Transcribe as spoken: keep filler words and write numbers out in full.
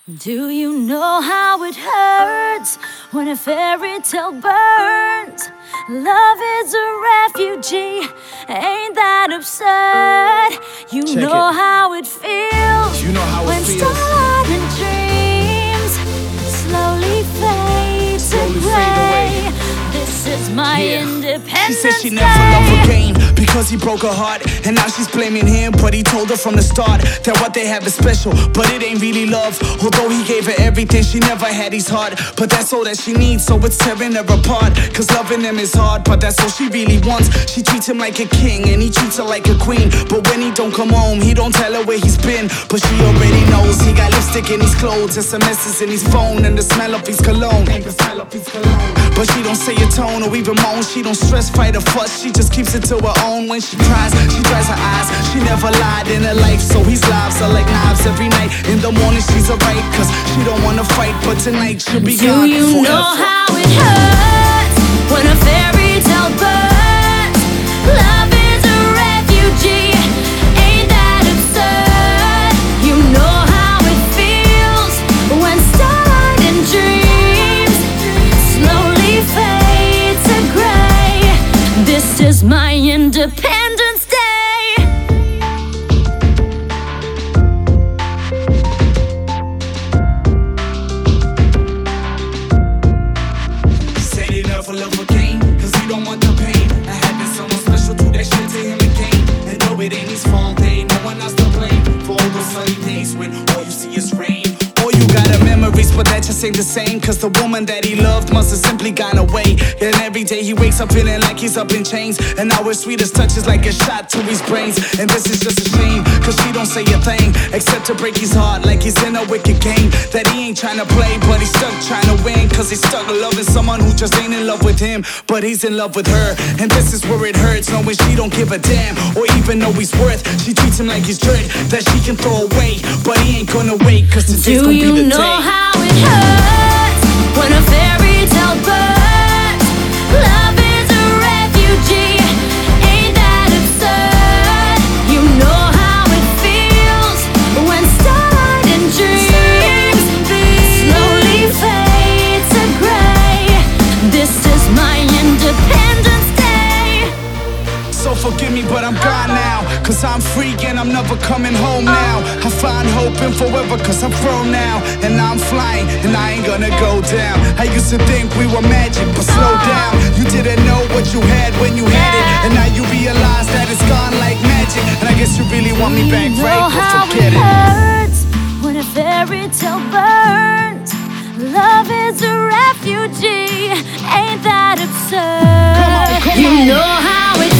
Do you know how it hurts when a fairy tale burns? Love is a refugee, ain't that absurd? You Check know it. how it feels You know how it when feels. starlight and dreams slowly fade to Slowly fade gray. away. This is my Yeah. independence She said she day. never loved again because he broke her heart, and now she's blaming him. But he told her from the start that what they have is special, but it ain't really love. Although he gave her everything, she never had his heart. But that's all that she needs, so it's tearing her apart. Cause loving him is hard, but that's all she really wants. She treats him like a king, and he treats her like a queen. But when he don't come home, he don't tell her where he's been. But she already knows he got lipstick in his clothes, S M Ses in his phone, and the smell of his cologne. And the smell of his cologne. But she don't say a tone or even moan. She don't stress, fight, or fuss. She just keeps it to her own. When she cries, she dries her eyes. She never lied in her life, so his lives are like knives every night. In the morning she's alright, cause she don't wanna fight. But tonight she'll be Do gone you forever. know how it hurts when a fairy tale burns? Love is a refugee, ain't that absurd? You know how it feels when starlight and dreams slowly fade to gray. This is my Independence Day. Said he never love again, cause he don't want the pain. I having someone special do that shit to him again. And though it ain't his fault, there ain't no one else to blame for all those sunny days when all you see is rain. All you got are memories, but that just ain't the same. Cause the woman that he loved must have simply gone away. And every day he wakes up feeling like he's up in chains. And now her sweetest touch is like a shot to his brains. And this is just a shame, cause she don't say a thing except to break his heart like he's in a wicked game that he ain't trying to play, but he's stuck trying to win. Cause he's stuck loving someone who just ain't in love with him, but he's in love with her. And this is where it hurts, knowing she don't give a damn or even know he's worth. She treats him like he's dirt that she can throw away, but he ain't gonna wait, cause today's Do gonna be you the know day. how it hurts when a fairy tale burns? Love is a refugee, ain't that absurd? You know how it feels when starlight and dreams slowly fade to gray. This is my Independence Day. So forgive me, but I'm gone now, cause I'm free and I'm never coming home now. I find hope in forever cause I'm grown now, and I'm flying and I ain't gonna go down. I used to think we were magic, but slow down. You didn't know what you had when you had it, and now you realize that it's gone like magic. And I guess you really want me back, You know right? But how forget it it. hurts when a fairy tale burns. Love is a refugee, ain't that absurd? Come on, come you on. know how it